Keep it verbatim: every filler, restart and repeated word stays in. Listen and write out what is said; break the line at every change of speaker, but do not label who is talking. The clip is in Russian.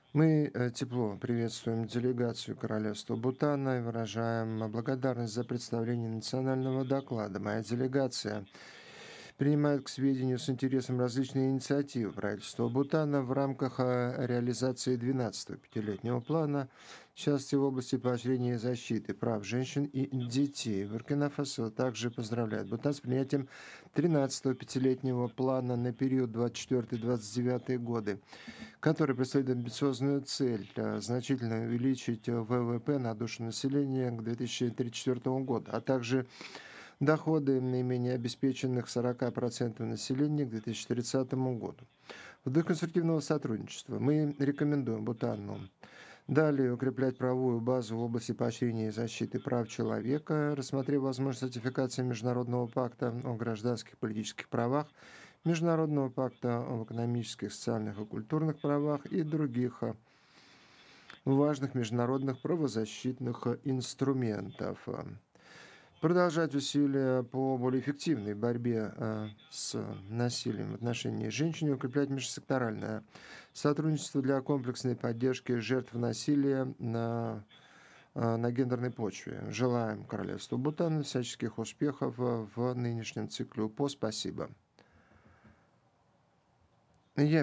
Мы э, тепло приветствуем делегацию Королевства Бутана и выражаем э, благодарность за представление национального доклада. Моя делегация принимает к сведению с интересом различные инициативы правительства Бутана в рамках э, реализации двенадцатого пятилетнего плана, в частности в области поощрения и защиты прав женщин и детей. Буркина-Фасо также поздравляет Бутан с принятием тринадцатого пятилетнего плана на период двадцать четвёртый двадцать девятый годы, который преследует амбициозную цель э, значительно увеличить э, вэ вэ пэ на душу населения к две тысячи тридцать четвёртому году, а также доходы наименее обеспеченных сорока процентов населения к две тысячи тридцатому году. В дух конструктивного сотрудничества мы рекомендуем Бутану далее укреплять правовую базу в области поощрения и защиты прав человека, рассмотрев возможность ратификации Международного пакта о гражданских и политических правах, Международного пакта об экономических, социальных и культурных правах и других э, важных международных правозащитных э, инструментов. Продолжать усилия по более эффективной борьбе э, с насилием в отношении женщин и укреплять межсекторальное сотрудничество для комплексной поддержки жертв насилия на, э, на гендерной почве. Желаем Королевству Бутан всяческих успехов э, в нынешнем цикле УПО. Спасибо. Я